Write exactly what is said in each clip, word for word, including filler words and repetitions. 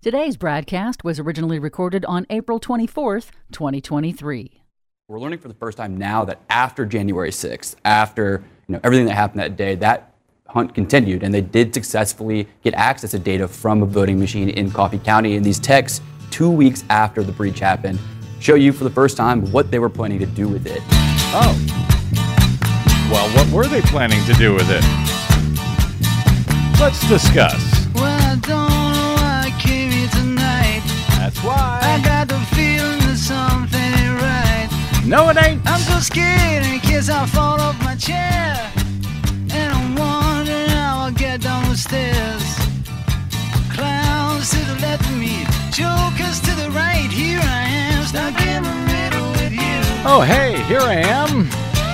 Today's broadcast was originally recorded on April twenty-fourth, twenty twenty-three. We're learning for the first time now that after January sixth, after you know everything that happened that day, that hunt continued, and they did successfully get access to data from a voting machine in Coffee County. And these texts, two weeks after the breach happened, show you for the first time what they were planning to do with it. Oh. Well, what were they planning to do with it? Let's discuss. Well, I don't know why I came here tonight. That's why. I got the feeling that something ain't right. No, it ain't. I'm so scared in case I fall off my chair. And I'm wondering how I'll get down the stairs. Clowns to the left of me, jokers to the right. Here I am, stuck in the middle with you. Oh, hey, here I am.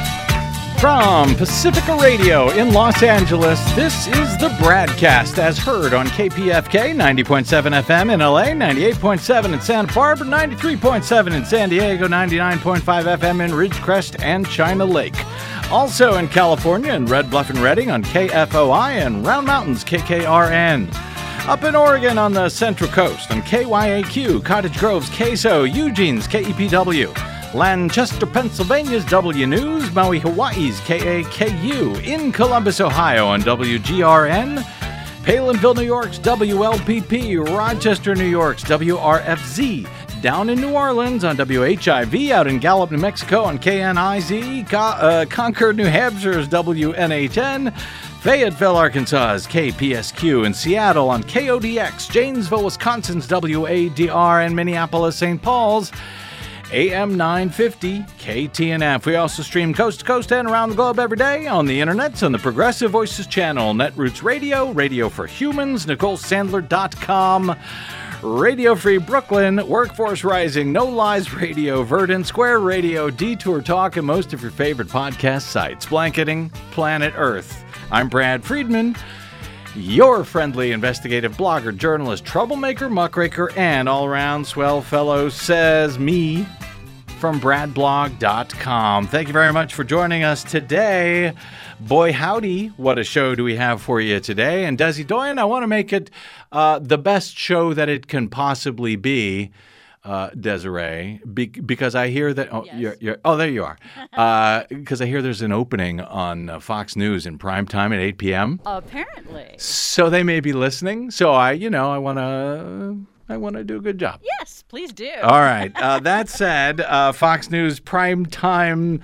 From Pacifica Radio in Los Angeles, this is the Bradcast, as heard on K P F K ninety point seven F M in L A, ninety-eight point seven in Santa Barbara, ninety-three point seven in San Diego, ninety-nine point five F M in Ridgecrest and China Lake. Also in California in Red Bluff and Redding on K F O I and Round Mountains K K R N. Up in Oregon on the Central Coast on K Y A Q, Cottage Grove's K S O, Eugene's K E P W. Lancaster, Pennsylvania's W News, Maui, Hawaii's K A K U, in Columbus, Ohio on W G R N, Palinville, New York's W L P P, Rochester, New York's W R F Z, down in New Orleans on W H I V, out in Gallup, New Mexico on K N I Z, Co- uh, Concord, New Hampshire's W N H N, Fayetteville, Arkansas's K P S Q, in Seattle on K O D X, Janesville, Wisconsin's W A D R, and Minneapolis, Saint Paul's A M nine fifty K T N F. We also stream coast to coast and around the globe every day on the internets on the Progressive Voices channel, Netroots Radio, Radio for Humans, Nicole Sandler dot com, Radio Free Brooklyn, Workforce Rising, No Lies Radio, Verdant Square Radio, Detour Talk, and most of your favorite podcast sites. Blanketing Planet Earth. I'm Brad Friedman, your friendly investigative blogger, journalist, troublemaker, muckraker, and all-around swell fellow, says me, from brad blog dot com. Thank you very much for joining us today. Boy, howdy, what a show do we have for you today. And Desi Doyen, I want to make it uh, the best show that it can possibly be, uh, Desiree, be- because I hear that, oh, Yes. you're, you're, oh, there you are, because uh, I hear there's an opening on uh, Fox News in prime time at eight p.m. Apparently. So they may be listening. So I, you know, I want to, I want to do a good job. Yes, please do. All right. Uh, that said, uh, Fox News primetime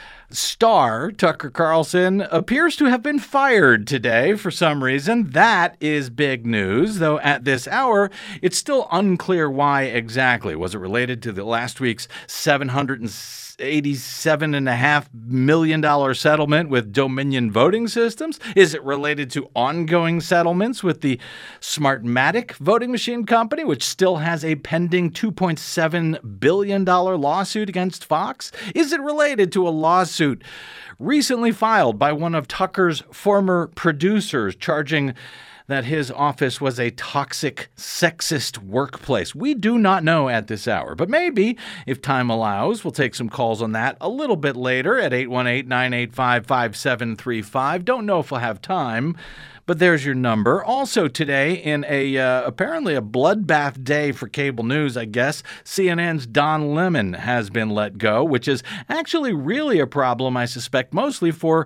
star Tucker Carlson appears to have been fired today for some reason. That is big news, though at this hour, it's still unclear why exactly. Was it related to the last week's seven hundred eighty-seven point five million dollars settlement with Dominion Voting Systems? Is it related to ongoing settlements with the Smartmatic voting machine company, which still has a pending two point seven billion dollars lawsuit against Fox? Is it related to a lawsuit recently filed by one of Tucker's former producers charging that his office was a toxic, sexist workplace? We do not know at this hour, but maybe, if time allows, we'll take some calls on that a little bit later at eight one eight, nine eight five, five seven three five. Don't know if we'll have time, but there's your number. Also today, in a uh, apparently a bloodbath day for cable news, I guess, C N N's Don Lemon has been let go, which is actually really a problem, I suspect, mostly for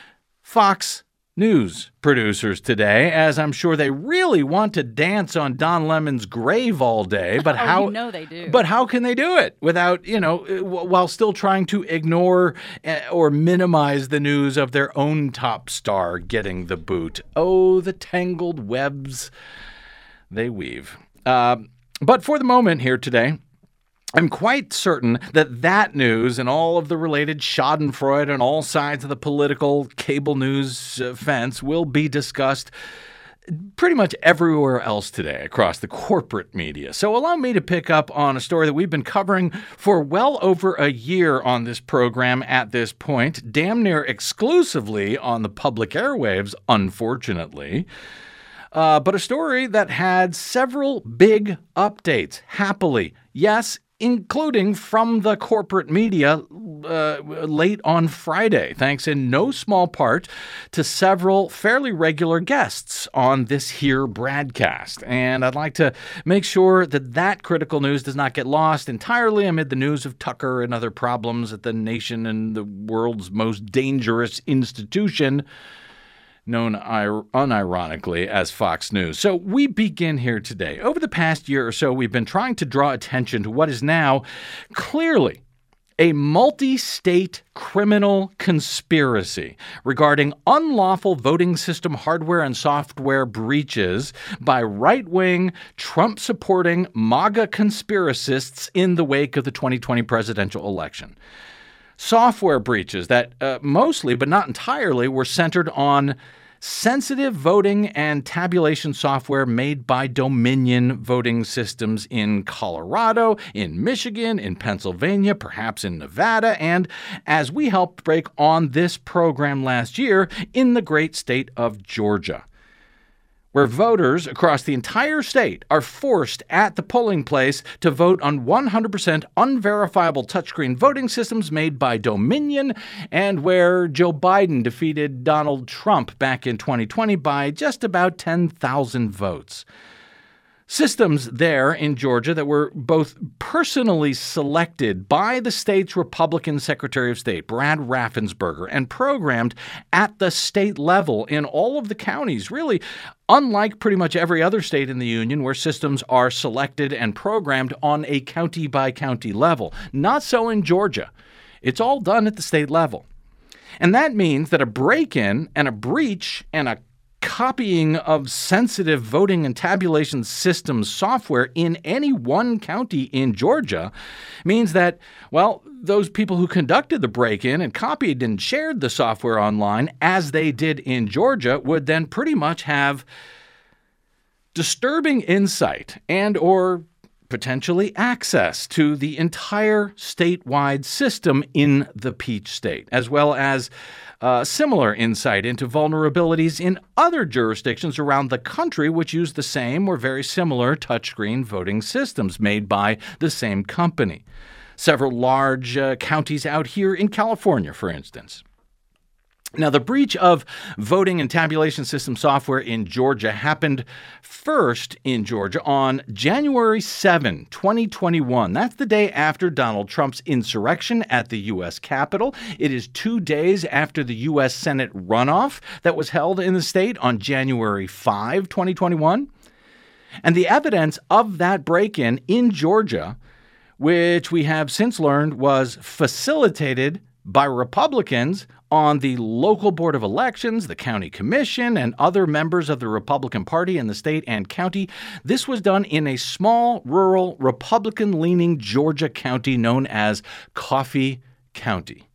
Fox News producers today, as I'm sure they really want to dance on Don Lemon's grave all day. But Oh, how? you know they do. But how can they do it without, you know, w- while still trying to ignore uh, or minimize the news of their own top star getting the boot? Oh, the tangled webs they weave. Uh, but for the moment here today, I'm quite certain that that news and all of the related schadenfreude on all sides of the political cable news uh, fence will be discussed pretty much everywhere else today across the corporate media. So allow me to pick up on a story that we've been covering for well over a year on this program at this point, damn near exclusively on the public airwaves, unfortunately. Uh, but a story that had several big updates, happily. Yes, including from the corporate media uh, late on Friday, thanks in no small part to several fairly regular guests on this here broadcast. And I'd like to make sure that that critical news does not get lost entirely amid the news of Tucker and other problems at the nation and the world's most dangerous institution, known unironically as Fox News. So we begin here today. Over the past year or so, we've been trying to draw attention to what is now clearly a multi-state criminal conspiracy regarding unlawful voting system hardware and software breaches by right-wing, Trump-supporting MAGA conspiracists in the wake of the twenty twenty presidential election. Software breaches that uh, mostly, but not entirely, were centered on sensitive voting and tabulation software made by Dominion Voting Systems in Colorado, in Michigan, in Pennsylvania, perhaps in Nevada, and, as we helped break on this program last year, in the great state of Georgia, where voters across the entire state are forced at the polling place to vote on one hundred percent unverifiable touchscreen voting systems made by Dominion, and where Joe Biden defeated Donald Trump back in twenty twenty by just about ten thousand votes. Systems there in Georgia that were both personally selected by the state's Republican Secretary of State, Brad Raffensperger, and programmed at the state level in all of the counties, really unlike pretty much every other state in the union where systems are selected and programmed on a county-by-county level. Not so in Georgia. It's all done at the state level. And that means that a break-in and a breach and a copying of sensitive voting and tabulation systems software in any one county in Georgia means that, well, those people who conducted the break-in and copied and shared the software online, as they did in Georgia, would then pretty much have disturbing insight and or potentially access to the entire statewide system in the Peach State, as well as uh, similar insight into vulnerabilities in other jurisdictions around the country which use the same or very similar touchscreen voting systems made by the same company. Several large uh, counties out here in California, for instance. Now, the breach of voting and tabulation system software in Georgia happened first in Georgia on January seventh, twenty twenty-one. That's the day after Donald Trump's insurrection at the U S Capitol. It is two days after the U S Senate runoff that was held in the state on January fifth, twenty twenty-one. And the evidence of that break-in in Georgia, which we have since learned was facilitated by Republicans on the local board of elections, the county commission, and other members of the Republican Party in the state and county. This was done in a small, rural, Republican-leaning Georgia county known as Coffee County.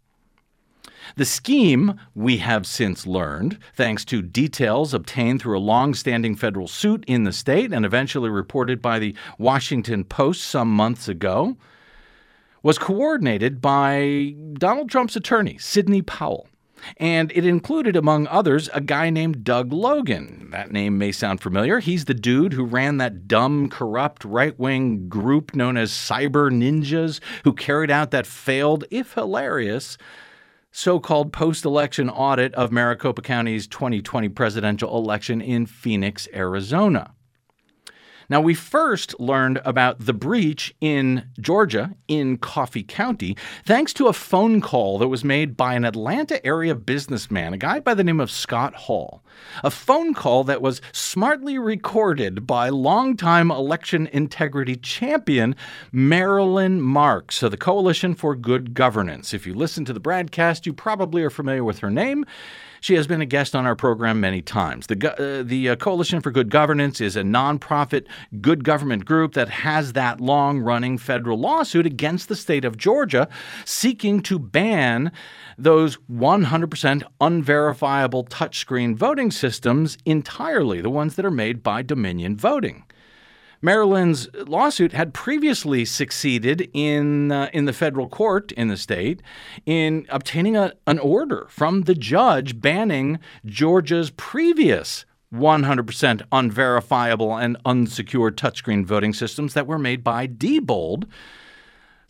The scheme, we have since learned, thanks to details obtained through a long-standing federal suit in the state and eventually reported by the Washington Post some months ago, was coordinated by Donald Trump's attorney, Sidney Powell. And it included, among others, a guy named Doug Logan. That name may sound familiar. He's the dude who ran that dumb, corrupt, right-wing group known as Cyber Ninjas, who carried out that failed, if hilarious, so-called post-election audit of Maricopa County's twenty twenty presidential election in Phoenix, Arizona. Now, we first learned about the breach in Georgia, in Coffee County, thanks to a phone call that was made by an Atlanta area businessman, a guy by the name of Scott Hall. A phone call that was smartly recorded by longtime election integrity champion Marilyn Marks of the Coalition for Good Governance. If you listen to the broadcast, you probably are familiar with her name. She has been a guest on our program many times. The, uh, the uh, Coalition for Good Governance is a nonprofit good government group that has that long-running federal lawsuit against the state of Georgia seeking to ban those one hundred percent unverifiable touchscreen voting systems entirely, the ones that are made by Dominion Voting. Maryland's lawsuit had previously succeeded in uh, in the federal court in the state in obtaining a, an order from the judge banning Georgia's previous one hundred percent unverifiable and unsecured touchscreen voting systems that were made by Diebold,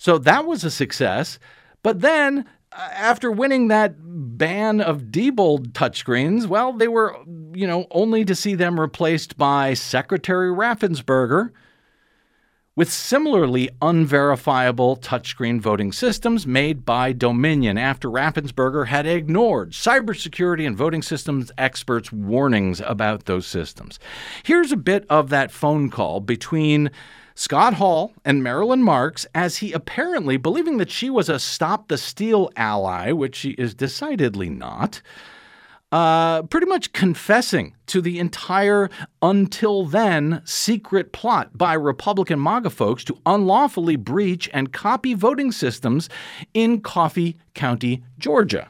So that was a success. But then uh, after winning that ban of Diebold touchscreens, well, they were, you know, only to see them replaced by Secretary Raffensperger with similarly unverifiable touchscreen voting systems made by Dominion after Raffensperger had ignored cybersecurity and voting systems experts' warnings about those systems. Here's a bit of that phone call between Scott Hall and Marilyn Marks as he apparently, believing that she was a Stop the Steal ally, which she is decidedly not, Uh, pretty much confessing to the entire until then secret plot by Republican MAGA folks to unlawfully breach and copy voting systems in Coffee County, Georgia.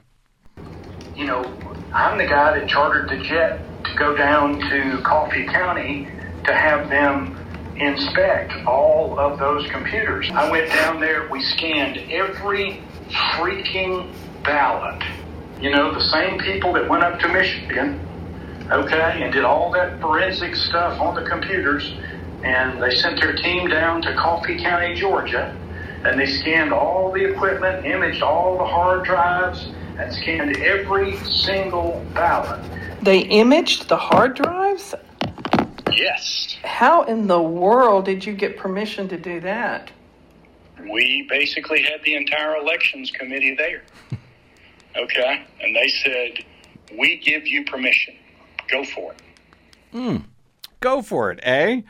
You know, I'm the guy that chartered the jet to go down to Coffee County to have them inspect all of those computers. I went down there, we scanned every freaking ballot. You know, the same people that went up to Michigan, okay, and did all that forensic stuff on the computers, and they sent their team down to Coffee County, Georgia, and they scanned all the equipment, imaged all the hard drives, and scanned every single ballot. They imaged the hard drives? Yes. How in the world did you get permission to do that? We basically had the entire elections committee there. Okay, and they said, we give you permission. Go for it. Hmm. Go for it, eh?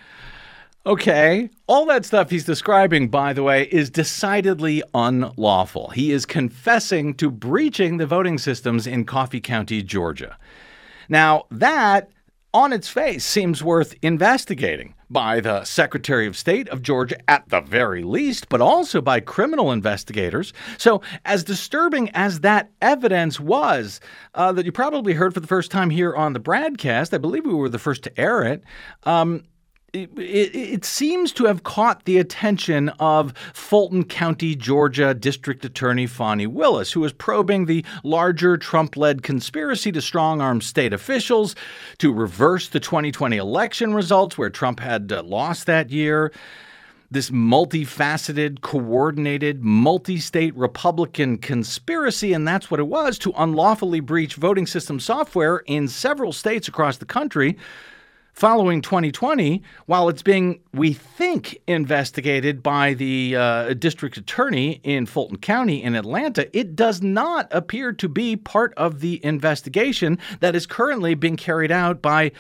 Okay. All that stuff he's describing, by the way, is decidedly unlawful. He is confessing to breaching the voting systems in Coffee County, Georgia. Now, that, on its face, seems worth investigating by the Secretary of State of Georgia at the very least, but also by criminal investigators. So as disturbing as that evidence was, uh, that you probably heard for the first time here on the broadcast, I believe we were the first to air it, um, It, it, it seems to have caught the attention of Fulton County, Georgia District Attorney Fani Willis, who is probing the larger Trump-led conspiracy to strong-arm state officials to reverse the twenty twenty election results where Trump had uh, lost that year. This multifaceted, coordinated, multi-state Republican conspiracy, and that's what it was, to unlawfully breach voting system software in several states across the country following twenty twenty, while it's being, we think, investigated by the uh, district attorney in Fulton County in Atlanta, it does not appear to be part of the investigation that is currently being carried out by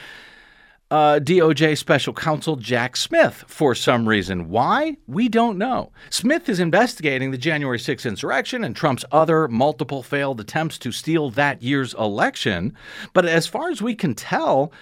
uh, D O J Special Counsel Jack Smith for some reason. Why? We don't know. Smith is investigating the January sixth insurrection and Trump's other multiple failed attempts to steal that year's election. But as far as we can tell,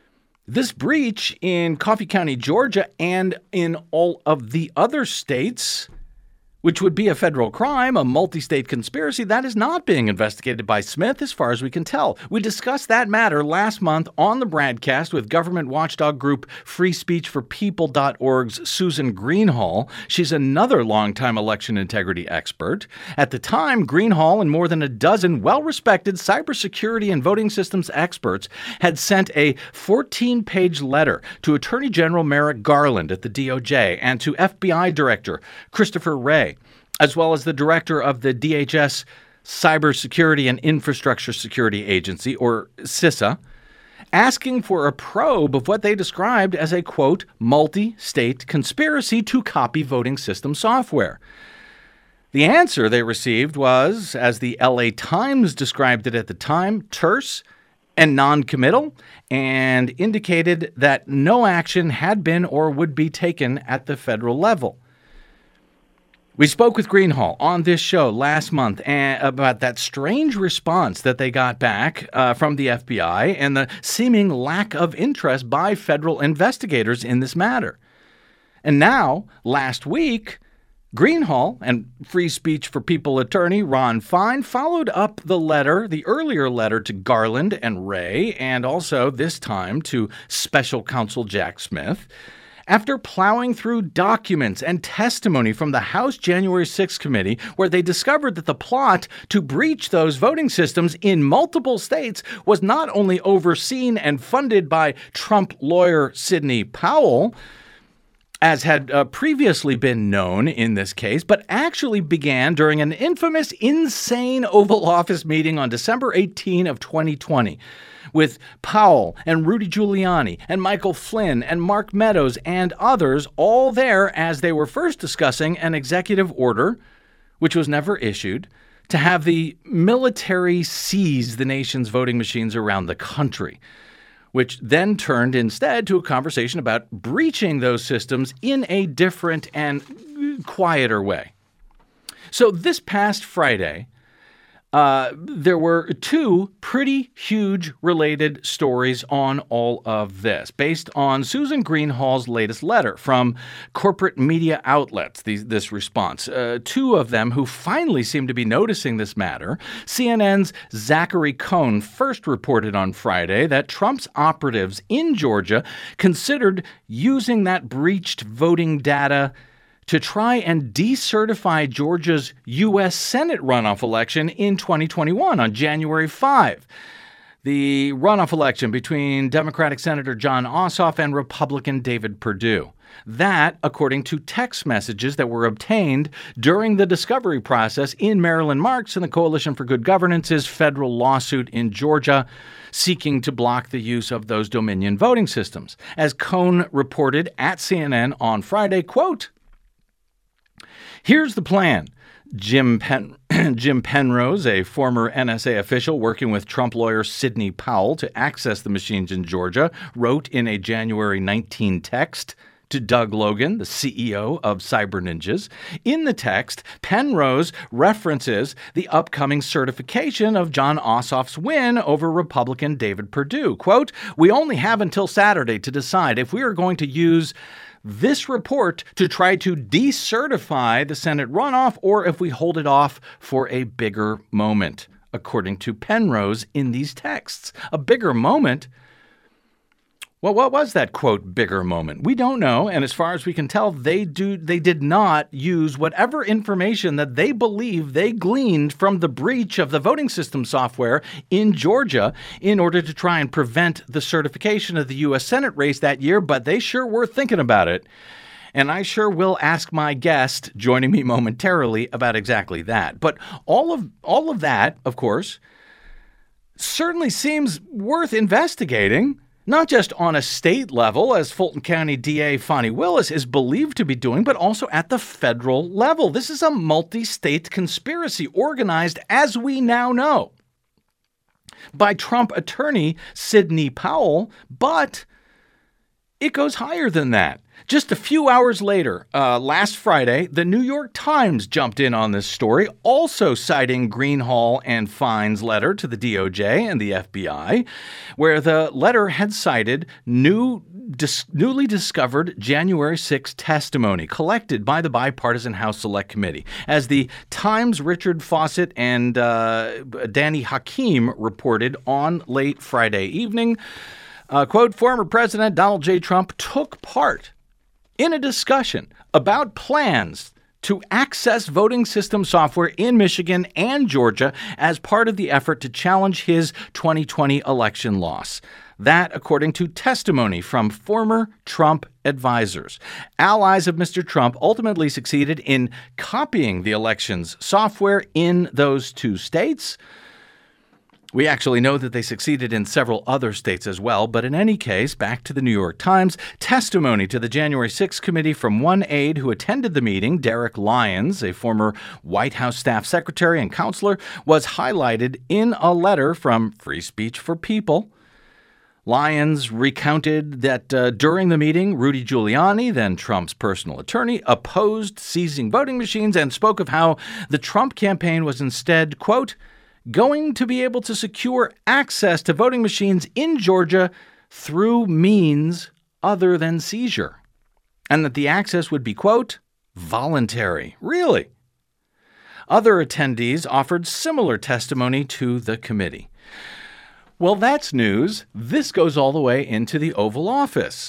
this breach in Coffee County, Georgia, and in all of the other states, which would be a federal crime, a multi-state conspiracy, that is not being investigated by Smith as far as we can tell. We discussed that matter last month on the broadcast with government watchdog group free speech for people dot org's Susan Greenhall. She's another longtime election integrity expert. At the time, Greenhall and more than a dozen well-respected cybersecurity and voting systems experts had sent a fourteen-page letter to Attorney General Merrick Garland at the D O J and to F B I Director Christopher Wray, as well as the director of the D H S Cybersecurity and Infrastructure Security Agency, or CISA, asking for a probe of what they described as a, quote, multi-state conspiracy to copy voting system software. The answer they received was, as the L A Times described it at the time, terse and non-committal, and indicated that no action had been or would be taken at the federal level. We spoke with Greenhall on this show last month about that strange response that they got back uh, from the F B I and the seeming lack of interest by federal investigators in this matter. And now, last week, Greenhall and Free Speech for People attorney Ron Fine followed up the letter, the earlier letter to Garland and Wray, and also this time to Special Counsel Jack Smith, after plowing through documents and testimony from the House January sixth committee, where they discovered that the plot to breach those voting systems in multiple states was not only overseen and funded by Trump lawyer Sidney Powell, as had uh, previously been known in this case, but actually began during an infamous, insane Oval Office meeting on December eighteenth of twenty twenty. With Powell and Rudy Giuliani and Michael Flynn and Mark Meadows and others all there as they were first discussing an executive order, which was never issued, to have the military seize the nation's voting machines around the country, which then turned instead to a conversation about breaching those systems in a different and quieter way. So this past Friday, Uh, there were two pretty huge related stories on all of this, based on Susan Greenhalgh's latest letter from corporate media outlets, these, this response. Uh, two of them who finally seem to be noticing this matter. C N N's Zachary Cohn first reported on Friday that Trump's operatives in Georgia considered using that breached voting data to try and decertify Georgia's U S Senate runoff election in twenty twenty-one on January fifth. The runoff election between Democratic Senator Jon Ossoff and Republican David Perdue. That, according to text messages that were obtained during the discovery process in Marilyn Marks and the Coalition for Good Governance's federal lawsuit in Georgia, seeking to block the use of those Dominion voting systems. As Cohn reported at C N N on Friday, quote, "Here's the plan. Jim Pen- Jim Penrose, a former N S A official working with Trump lawyer Sidney Powell to access the machines in Georgia, wrote in a January nineteenth text to Doug Logan, the C E O of Cyber Ninjas. In the text, Penrose references the upcoming certification of Jon Ossoff's win over Republican David Perdue. Quote, "We only have until Saturday to decide if we are going to use this report to try to decertify the Senate runoff or if we hold it off for a bigger moment," according to Penrose in these texts. A bigger moment? Well, what was that, quote, bigger moment? We don't know, and as far as we can tell, they do they did not use whatever information that they believe they gleaned from the breach of the voting system software in Georgia in order to try and prevent the certification of the U S Senate race that year, but they sure were thinking about it. And I sure will ask my guest, joining me momentarily, about exactly that. But all of all of that, of course, certainly seems worth investigating. Not just on a state level, as Fulton County D A Fani Willis is believed to be doing, but also at the federal level. This is a multi-state conspiracy organized, as we now know, by Trump attorney Sidney Powell, but it goes higher than that. Just a few hours later, uh, last Friday, the New York Times jumped in on this story, also citing Greenhalgh and Fine's letter to the D O J and the F B I, where the letter had cited new, dis- newly discovered January sixth testimony collected by the bipartisan House Select Committee. As the Times' Richard Fawcett and uh, Danny Hakim reported on late Friday evening, uh, quote, "Former President Donald J. Trump took part in a discussion about plans to access voting system software in Michigan and Georgia as part of the effort to challenge his twenty twenty election loss." That, according to testimony from former Trump advisors. Allies of Mister Trump ultimately succeeded in copying the election's software in those two states. We actually know that they succeeded in several other states as well, but in any case, back to the New York Times, testimony to the January sixth committee from one aide who attended the meeting, Derek Lyons, a former White House staff secretary and counselor, was highlighted in a letter from Free Speech for People. Lyons recounted that uh, during the meeting, Rudy Giuliani, then Trump's personal attorney, opposed seizing voting machines and spoke of how the Trump campaign was instead, quote, going to be able to secure access to voting machines in Georgia through means other than seizure, and that the access would be, quote, voluntary. Really? Other attendees offered similar testimony to the committee. Well, that's news. This goes all the way into the Oval Office.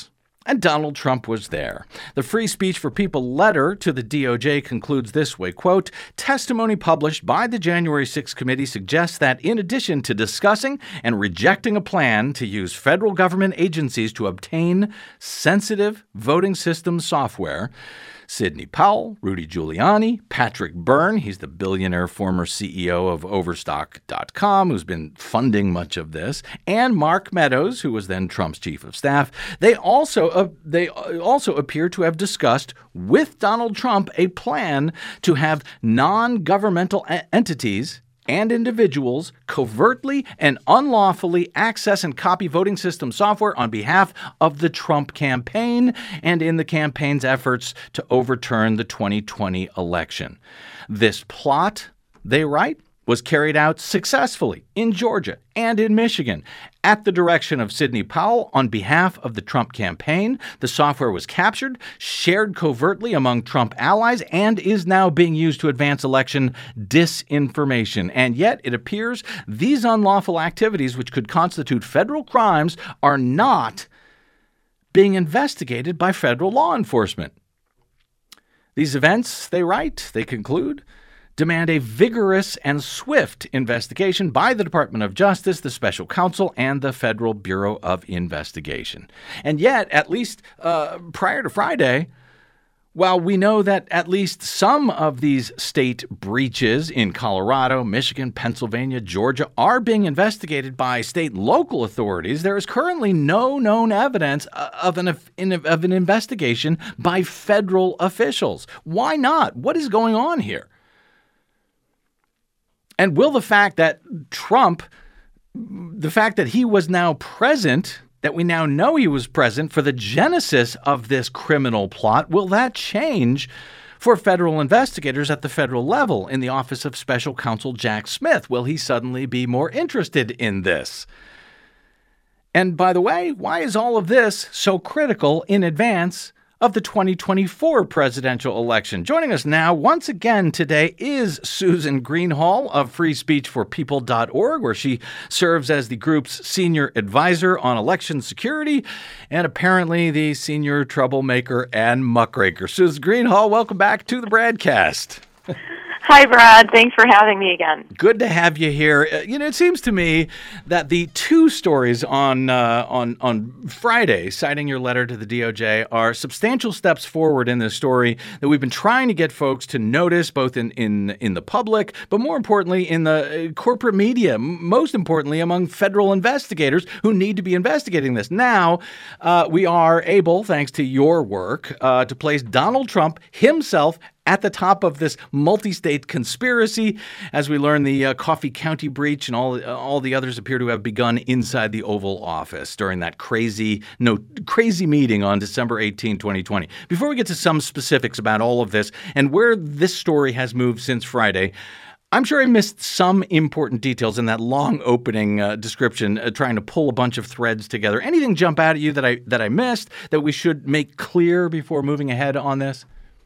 And Donald Trump was there. The Free Speech for People letter to the D O J concludes this way, quote, testimony published by the January sixth committee suggests that in addition to discussing and rejecting a plan to use federal government agencies to obtain sensitive voting system software, Sidney Powell, Rudy Giuliani, Patrick Byrne, he's the billionaire former C E O of Overstock dot com, who's been funding much of this, and Mark Meadows, who was then Trump's chief of staff, they also uh, they also appear to have discussed with Donald Trump a plan to have non-governmental a- entities and individuals covertly and unlawfully access and copy voting system software on behalf of the Trump campaign and in the campaign's efforts to overturn the twenty twenty election. This plot, they write, was carried out successfully in Georgia and in Michigan at the direction of Sidney Powell on behalf of the Trump campaign. The software was captured, shared covertly among Trump allies, and is now being used to advance election disinformation. And yet it appears these unlawful activities, which could constitute federal crimes, are not being investigated by federal law enforcement. These events, they write, they conclude, demand a vigorous and swift investigation by the Department of Justice, the Special Counsel, and the Federal Bureau of Investigation. And yet, at least uh, prior to Friday, while we know that at least some of these state breaches in Colorado, Michigan, Pennsylvania, Georgia are being investigated by state and local authorities, there is currently no known evidence of an, of an investigation by federal officials. Why not? What is going on here? And will the fact that Trump, the fact that he was now present, that we now know he was present for the genesis of this criminal plot, will that change for federal investigators at the federal level in the Office of Special Counsel Jack Smith? Will he suddenly be more interested in this? And by the way, why is all of this so critical in advance of the twenty twenty-four presidential election? Joining us now once again today is Susan Greenhalgh of free speech for people dot org, where she serves as the group's senior advisor on election security and apparently the senior troublemaker and muckraker. Susan Greenhalgh, welcome back to the Bradcast. Hi, Brad. Thanks for having me again. Good to have you here. Uh, you know, it seems to me that the two stories on uh, on on Friday, citing your letter to the D O J, are substantial steps forward in this story that we've been trying to get folks to notice, both in in, in the public, but more importantly, in the corporate media, most importantly, among federal investigators who need to be investigating this. Now, uh, we are able, thanks to your work, uh, to place Donald Trump himself at the top of this multi-state conspiracy. As we learn, the uh, Coffee County breach and all uh, all the others appear to have begun inside the Oval Office during that crazy no crazy meeting on December eighteenth, twenty twenty. Before we get to some specifics about all of this and where this story has moved since Friday, I'm sure I missed some important details in that long opening uh, description, uh, trying to pull a bunch of threads together. Anything jump out at you that I that I missed that we should make clear before moving ahead on this?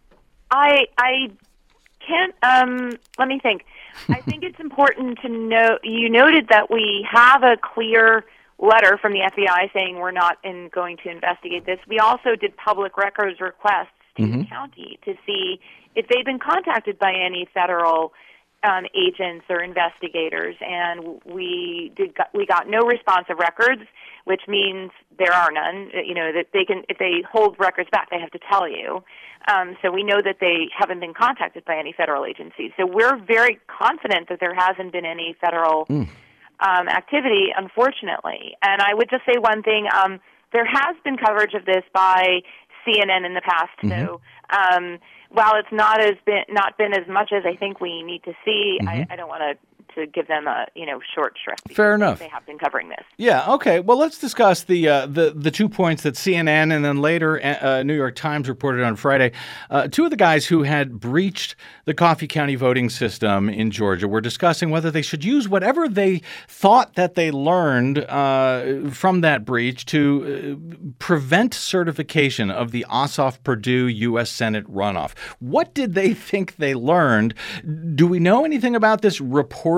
I I can't, um, let me think. I think it's important to note, you noted that we have a clear letter from the F B I saying we're not in, going to investigate this. We also did public records requests to mm-hmm. the county to see if they've been contacted by any federal um, agents or investigators, and we did. We got no response of records, which means there are none. You know, that they can, if they hold records back, they have to tell you. Um, so we know that they haven't been contacted by any federal agencies. So we're very confident that there hasn't been any federal mm. um, activity, unfortunately. And I would just say one thing. Um, there has been coverage of this by C N N in the past. Mm-hmm. So um, while it's not as been, not been as much as I think we need to see, mm-hmm. I, I don't want to to give them a you know short shrift. Fair enough. They have been covering this. Yeah. Okay. Well, let's discuss the uh, the the two points that C N N and then later uh, New York Times reported on Friday. Uh, two of the guys who had breached the Coffee County voting system in Georgia were discussing whether they should use whatever they thought that they learned uh, from that breach to uh, prevent certification of the Ossoff-Purdue U S Senate runoff. What did they think they learned? Do we know anything about this report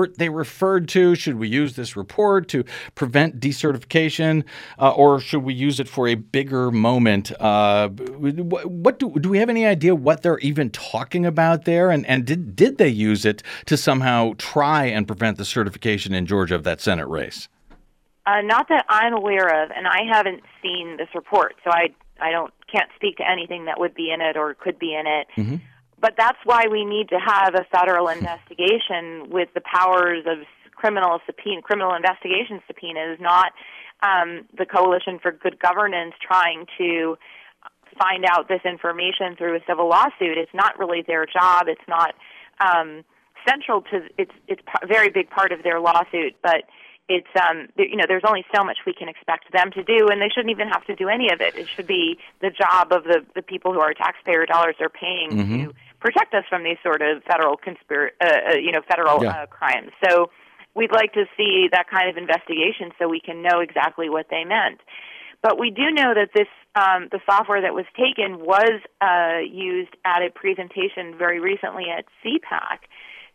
report they referred to? Should we use this report to prevent decertification, uh, or should we use it for a bigger moment? Uh, what do, do we have any idea what they're even talking about there? And, and did, did they use it to somehow try and prevent the certification in Georgia of that Senate race? Uh, not that I'm aware of, and I haven't seen this report, so I I don't can't speak to anything that would be in it or could be in it. Mm-hmm. But that's why we need to have a federal investigation with the powers of criminal subpoena, criminal investigation subpoenas, not um, the Coalition for Good Governance trying to find out this information through a civil lawsuit. It's not really their job. It's not um, central to it's it's a very big part of their lawsuit, but. It's um you know there's only so much we can expect them to do, and they shouldn't even have to do any of it. It should be the job of the, the people who our taxpayer dollars are paying mm-hmm. to protect us from these sort of federal conspir uh, you know federal yeah. uh, crimes. So we'd like to see that kind of investigation so we can know exactly what they meant. But we do know that this um, the software that was taken was uh, used at a presentation very recently at C PAC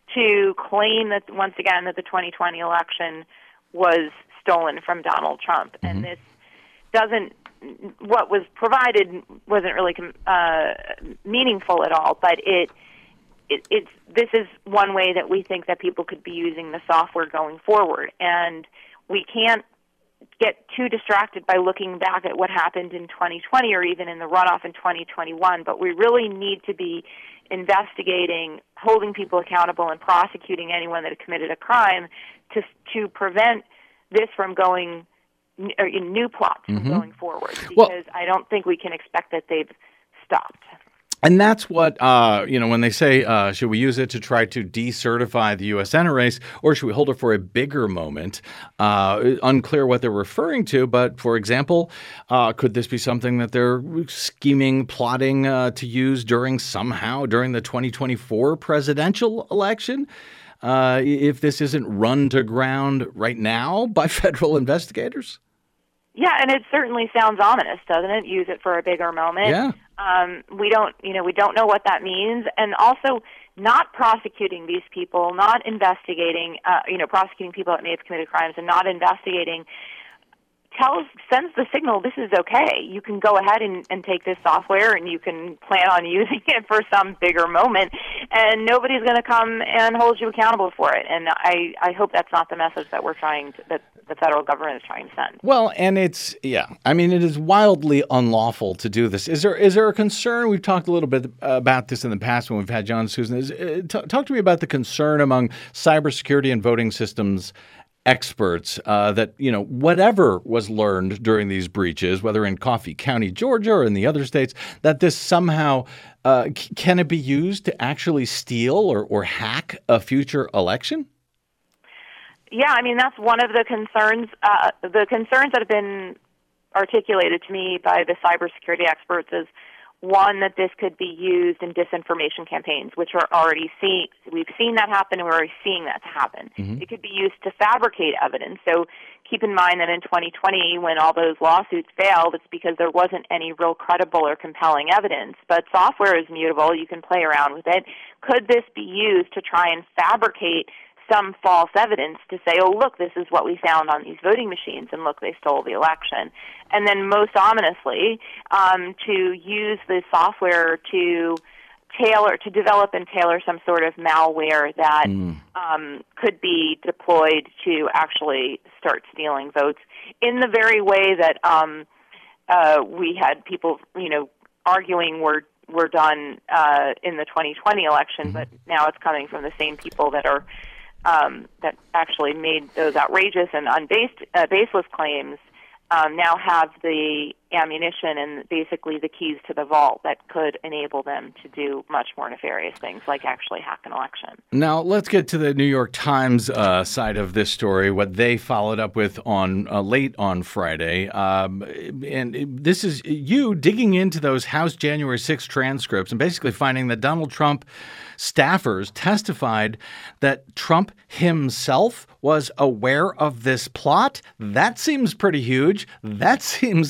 to claim that once again that the twenty twenty election was stolen from Donald Trump. Mm-hmm. And this doesn't, what was provided wasn't really uh, meaningful at all, but it, it it's this is one way that we think that people could be using the software going forward. And we can't get too distracted by looking back at what happened in twenty twenty or even in the runoff in twenty twenty-one, but we really need to be investigating, holding people accountable, and prosecuting anyone that had committed a crime to to prevent this from going, or in new plots mm-hmm. from going forward. Because well, I don't think we can expect that they've stopped. And that's what, uh, you know, when they say, uh, should we use it to try to decertify the U S Senate race, or should we hold it for a bigger moment? Uh, unclear what they're referring to, but for example, uh, could this be something that they're scheming, plotting uh, to use during somehow during the twenty twenty-four presidential election? Uh, if this isn't run to ground right now by federal investigators? Yeah, and it certainly sounds ominous, doesn't it? Use it for a bigger moment. Yeah. Um, we don't, you know, we don't know what that means, and also not prosecuting these people, not investigating, uh, you know, prosecuting people that may have committed crimes, and not investigating, tells sends the signal this is okay. You can go ahead and, and take this software, and you can plan on using it for some bigger moment, and nobody's going to come and hold you accountable for it. And I, I hope that's not the message that we're trying to, that the federal government is trying to send. Well, and it's, yeah, I mean, it is wildly unlawful to do this. Is there is there a concern? We've talked a little bit about this in the past when we've had John Susan. Is, uh, t- talk to me about the concern among cybersecurity and voting systems experts uh, that, you know, whatever was learned during these breaches, whether in Coffee County, Georgia, or in the other states, that this somehow, uh, c- can it be used to actually steal or, or hack a future election? Yeah, I mean, that's one of the concerns. Uh, the concerns that have been articulated to me by the cybersecurity experts is, one, that this could be used in disinformation campaigns, which are already seeing, we've seen that happen, and we're already seeing that happen. Mm-hmm. It could be used to fabricate evidence. So keep in mind that in twenty twenty, when all those lawsuits failed, it's because there wasn't any real credible or compelling evidence. But software is mutable. You can play around with it. Could this be used to try and fabricate some false evidence to say, oh, look, this is what we found on these voting machines, and look, they stole the election? And then most ominously, um, to use the software to tailor, to develop and tailor some sort of malware that mm. um, could be deployed to actually start stealing votes in the very way that um, uh, we had people, you know, arguing were were done uh, in the twenty twenty election, mm-hmm. but now it's coming from the same people that are Um, that actually made those outrageous and unbased, uh, baseless claims, um, now have the ammunition and basically the keys to the vault that could enable them to do much more nefarious things, like actually hack an election. Now, let's get to the New York Times uh, side of this story, what they followed up with on uh, late on Friday. Um, and this is you digging into those House January sixth transcripts and basically finding that Donald Trump staffers testified that Trump himself was aware of this plot. That seems pretty huge. That seems like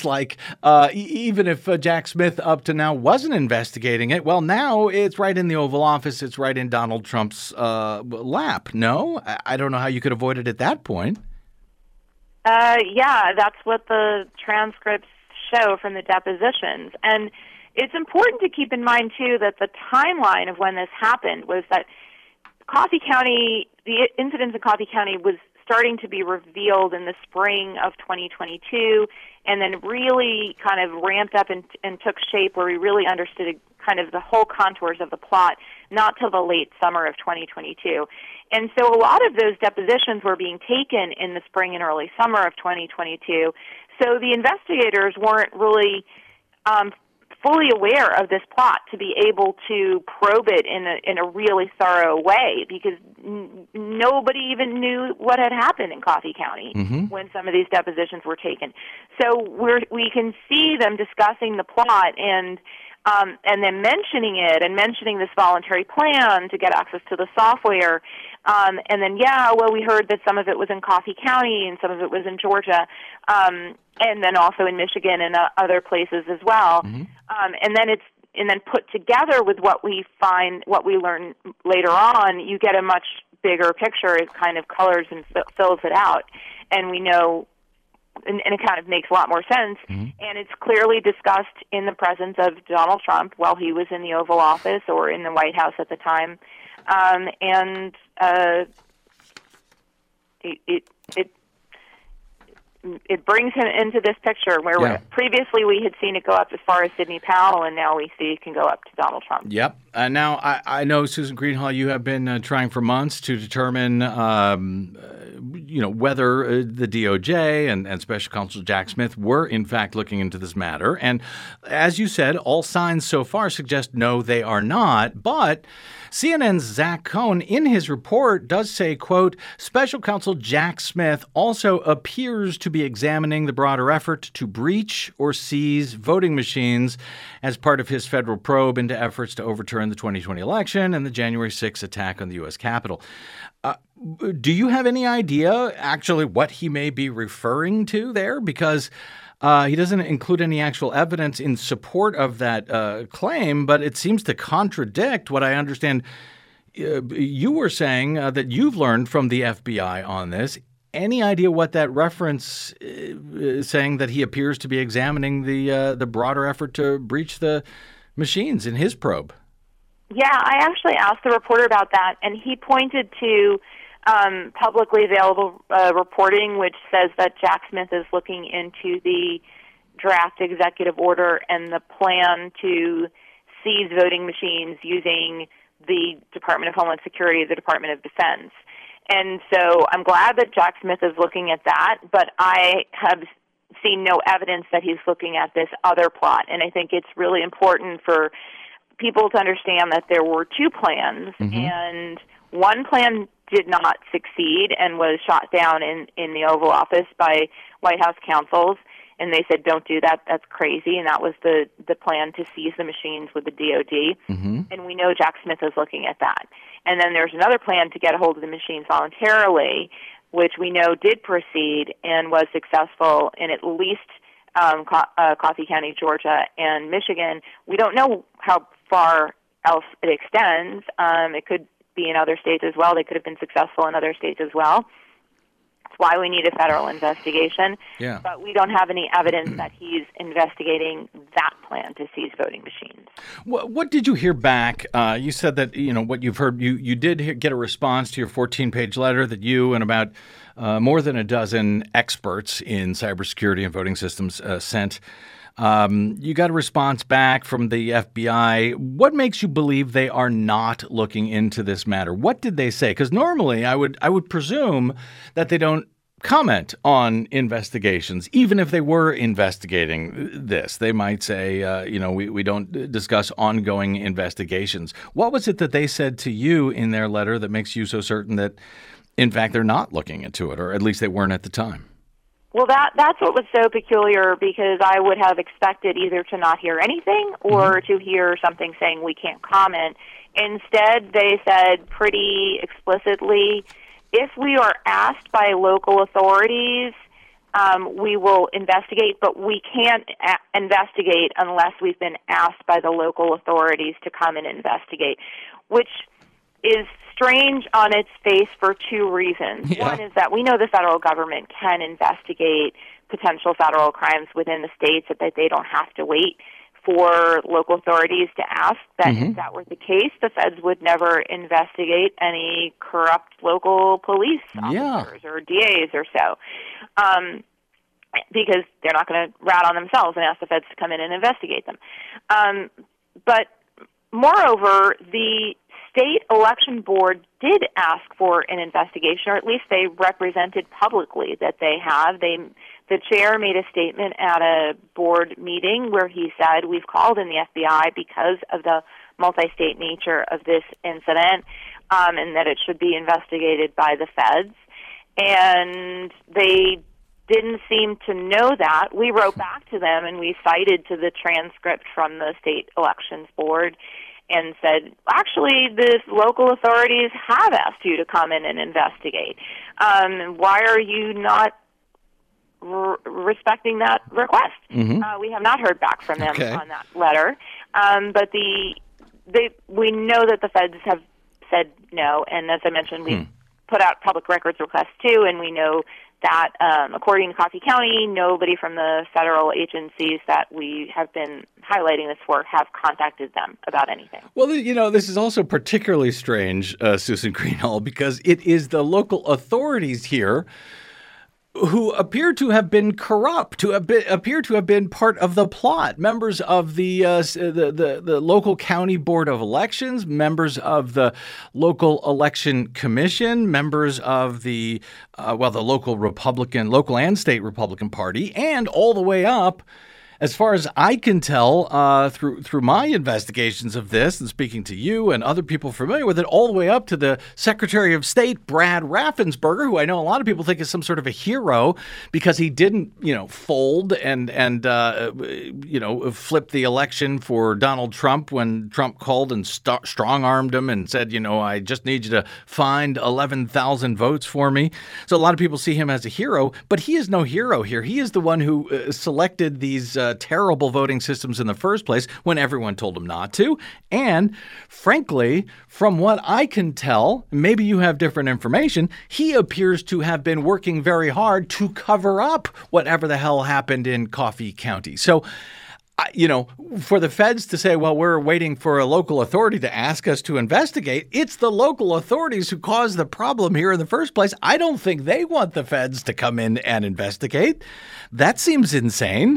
uh, e- even if uh, Jack Smith up to now wasn't investigating it, well, now it's right in the Oval Office. It's right in Donald Trump's uh, lap. No? I-, I don't know how you could avoid it at that point. Uh, yeah, that's what the transcripts show from the depositions. And it's important to keep in mind, too, that the timeline of when this happened was that Coffee County, the incidents in Coffee County was starting to be revealed in the spring of twenty twenty-two, and then really kind of ramped up and, and took shape where we really understood kind of the whole contours of the plot, not till the late summer of twenty twenty-two. And so a lot of those depositions were being taken in the spring and early summer of twenty twenty-two. So the investigators weren't really um, fully aware of this plot to be able to probe it in a, in a really thorough way, because n- nobody even knew what had happened in Coffee County mm-hmm. when some of these depositions were taken. So we're, we can see them discussing the plot and um, and then mentioning it and mentioning this voluntary plan to get access to the software. Um, and then, yeah, well, we heard that some of it was in Coffee County and some of it was in Georgia, um, and then also in Michigan and uh, other places as well. Mm-hmm. Um, and then it's and then put together with what we find, what we learn later on, you get a much bigger picture. It kind of colors and f- fills it out, and we know, and, and it kind of makes a lot more sense. Mm-hmm. And it's clearly discussed in the presence of Donald Trump while he was in the Oval Office or in the White House at the time. Um, and uh, it, it it it brings him into this picture where yeah. previously we had seen it go up as far as Sidney Powell, and now we see it can go up to Donald Trump. Yep. Uh, now, I, I know, Susan Greenhalgh, you have been uh, trying for months to determine, um, uh, you know, whether uh, the D O J and, and Special Counsel Jack Smith were, in fact, looking into this matter. And as you said, all signs so far suggest no, they are not. But C N N's Zach Cohn, in his report, does say, quote, Special Counsel Jack Smith also appears to be examining the broader effort to breach or seize voting machines as part of his federal probe into efforts to overturn the twenty twenty election and the January sixth attack on the U S Capitol. Uh, do you have any idea, actually, what he may be referring to there? Because Uh, he doesn't include any actual evidence in support of that uh, claim, but it seems to contradict what I understand uh, you were saying uh, that you've learned from the F B I on this. Any idea what that reference is saying that he appears to be examining the uh, the broader effort to breach the machines in his probe? Yeah, I actually asked the reporter about that, and he pointed to Um, publicly available uh, reporting, which says that Jack Smith is looking into the draft executive order and the plan to seize voting machines using the Department of Homeland Security, the Department of Defense. And so I'm glad that Jack Smith is looking at that, but I have seen no evidence that he's looking at this other plot. And I think it's really important for people to understand that there were two plans, mm-hmm. and one plan did not succeed and was shot down in, in the Oval Office by White House counsels, and they said, don't do that, that's crazy, and that was the, the plan to seize the machines with the D O D, mm-hmm. and we know Jack Smith is looking at that. And then there's another plan to get a hold of the machines voluntarily, which we know did proceed and was successful in at least um, Co- uh, Coffee County, Georgia, and Michigan. We don't know how far else it extends. Um, it could be in other states as well. They could have been successful in other states as well. That's why we need a federal investigation. Yeah. But we don't have any evidence that he's investigating that plan to seize voting machines. What, what did you hear back? Uh, you said that, you know, what you've heard, you, you did hear, get a response to your fourteen-page letter that you and about uh, more than a dozen experts in cybersecurity and voting systems uh, sent. Um, you got a response back from the F B I. What makes you believe they are not looking into this matter? What did they say? Because normally I would I would presume that they don't comment on investigations, even if they were investigating this. They might say, uh, you know, we, we don't discuss ongoing investigations. What was it that they said to you in their letter that makes you so certain that, in fact, they're not looking into it, or at least they weren't at the time? Well, that that's what was so peculiar, because I would have expected either to not hear anything or mm-hmm. to hear something saying we can't comment. Instead, they said pretty explicitly, if we are asked by local authorities um, we will investigate, but we can't a- investigate unless we've been asked by the local authorities to come and investigate, which is strange on its face for two reasons. Yeah. One is that we know the federal government can investigate potential federal crimes within the states, that they don't have to wait for local authorities to ask. That Mm-hmm. if that were the case, the feds would never investigate any corrupt local police Yeah. officers or D As or so, um, because they're not going to rat on themselves and ask the feds to come in and investigate them. Um, but moreover, the state election board did ask for an investigation, or at least they represented publicly that they have. They The chair made a statement at a board meeting where he said, we've called in the F B I because of the multi-state nature of this incident, um, and that it should be investigated by the feds. And they didn't seem to know that. We wrote back to them, and we cited to the transcript from the state elections board and said, actually, the local authorities have asked you to come in and investigate. Um, why are you not r- respecting that request? Mm-hmm. Uh, we have not heard back from them Okay. on that letter. Um, but the they we know that the feds have said no, and as I mentioned, we Hmm. put out public records requests too, and we know that, um, according to Coffee County, nobody from the federal agencies that we have been highlighting this for have contacted them about anything. Well, you know, this is also particularly strange, uh, Susan Greenhalgh, because it is the local authorities here who appear to have been corrupt, to have been, appear to have been part of the plot. Members of the, uh, the the the local county board of elections, members of the local election commission, members of the uh, well, the local Republican, local and state Republican Party, and all the way up, as far as I can tell, uh, through through my investigations of this and speaking to you and other people familiar with it, all the way up to the Secretary of State, Brad Raffensperger, who I know a lot of people think is some sort of a hero because he didn't, you know, fold and and uh, you know flip the election for Donald Trump when Trump called and st- strong-armed him and said, you know, I just need you to find eleven thousand votes for me. So a lot of people see him as a hero, but he is no hero here. He is the one who uh, selected these Uh, terrible voting systems in the first place when everyone told him not to. And frankly, from what I can tell, maybe you have different information, he appears to have been working very hard to cover up whatever the hell happened in Coffee County. So, you know, for the feds to say, well, we're waiting for a local authority to ask us to investigate, it's the local authorities who caused the problem here in the first place. I don't think they want the feds to come in and investigate. That seems insane.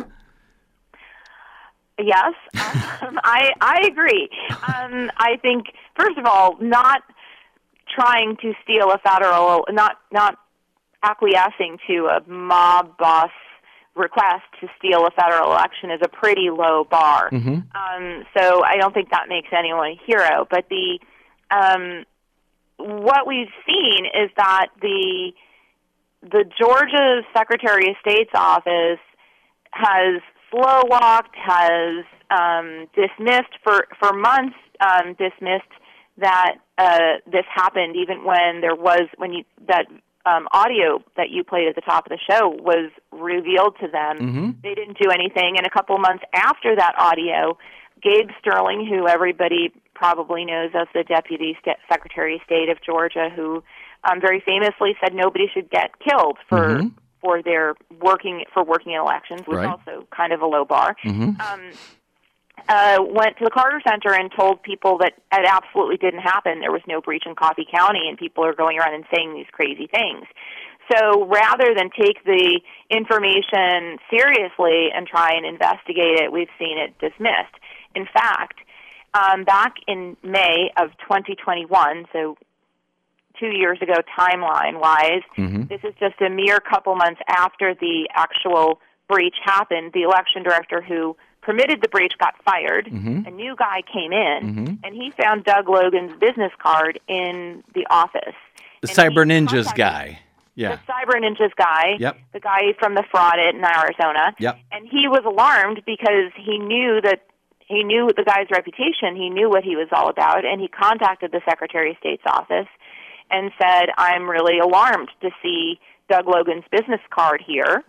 Yes, um, I I agree. Um, I think, first of all, not trying to steal a federal, not not acquiescing to a mob boss request to steal a federal election is a pretty low bar. Mm-hmm. Um, so I don't think that makes anyone a hero. But the um, what we've seen is that the the Georgia Secretary of State's office has slow walked, has um, dismissed for for months, um, dismissed that uh, this happened, even when there was when you that um, audio that you played at the top of the show was revealed to them. Mm-hmm. They didn't do anything, and a couple months after that audio, Gabe Sterling, who everybody probably knows as the Deputy St- Secretary of State of Georgia, who um, very famously said nobody should get killed for. Mm-hmm. for their working for working in elections, was Right. also kind of a low bar. Mm-hmm. Um, uh, went to the Carter Center and told people that it absolutely didn't happen. There was no breach in Coffee County, and people are going around and saying these crazy things. So rather than take the information seriously and try and investigate it, we've seen it dismissed. In fact, um, back in May of twenty twenty-one, so two years ago timeline-wise. Mm-hmm. This is just a mere couple months after the actual breach happened. The election director who permitted the breach got fired. Mm-hmm. A new guy came in, Mm-hmm. and he found Doug Logan's business card in the office. The And Cyber he Ninjas contacted guy. Yeah. The Cyber Ninjas guy, Yep. the guy from the fraud in Arizona. Yep. And he was alarmed because he knew that he knew the guy's reputation. He knew what he was all about, and he contacted the Secretary of State's office and said, I'm really alarmed to see Doug Logan's business card here.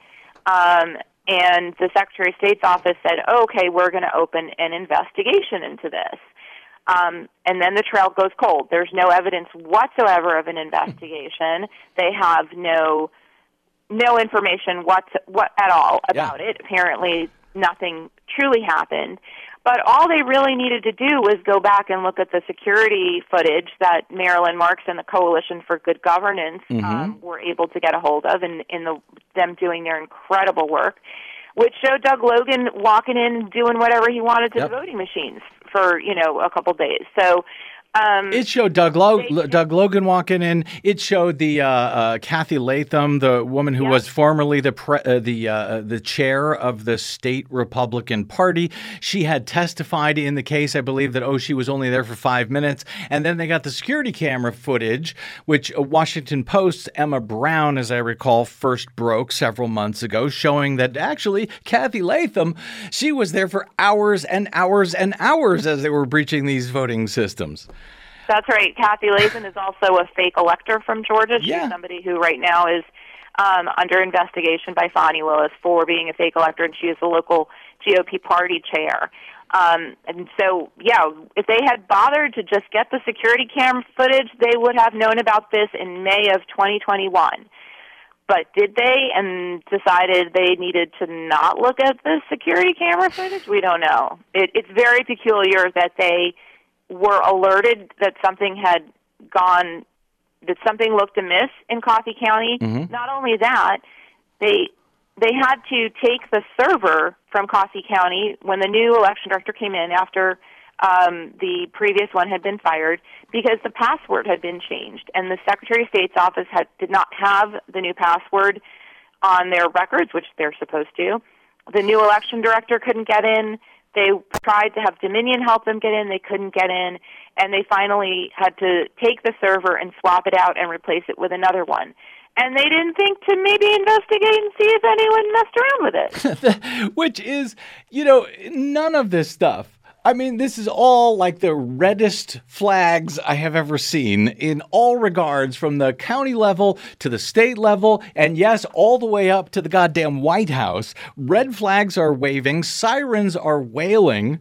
Um, and the Secretary of State's office said, okay, we're going to open an investigation into this. Um, and then the trail goes cold. There's no evidence whatsoever of an investigation. They have no no information what, what at all about yeah. it. Apparently, nothing truly happened. But all they really needed to do was go back and look at the security footage that Marilyn Marks and the Coalition for Good Governance mm-hmm. um, were able to get a hold of in, in the, them doing their incredible work, which showed Doug Logan walking in doing whatever he wanted to yep. the voting machines for, you know, a couple days. So um, it showed Doug Lo- they, Doug Logan walking in. It showed the uh, uh, Kathy Latham, the woman who yeah. was formerly the pre- uh, the uh, the chair of the state Republican Party. She had testified in the case, I believe, that oh, she was only there for five minutes, and then they got the security camera footage, which uh, Washington Post's Emma Brown, as I recall, first broke several months ago, showing that actually Kathy Latham, she was there for hours and hours and hours as they were breaching these voting systems. That's right. Kathy Latham is also a fake elector from Georgia. She's yeah. somebody who right now is um, under investigation by Fani Willis for being a fake elector, and she is the local G O P party chair. Um, and so, yeah, if they had bothered to just get the security cam footage, they would have known about this in May of twenty twenty-one. But did they and decided they needed to not look at the security camera footage? We don't know. It, it's very peculiar that they were alerted that something had gone, that something looked amiss in Coffee County. Mm-hmm. Not only that, they they had to take the server from Coffee County when the new election director came in after um, the previous one had been fired because the password had been changed, and the Secretary of State's office had did not have the new password on their records, which they're supposed to. The new election director couldn't get in. They tried to have Dominion help them get in. They couldn't get in. And they finally had to take the server and swap it out and replace it with another one. And they didn't think to maybe investigate and see if anyone messed around with it. Which is, you know, none of this stuff. I mean, this is all like the reddest flags I have ever seen in all regards, from the county level to the state level, and yes, all the way up to the goddamn White House. Red flags are waving, sirens are wailing.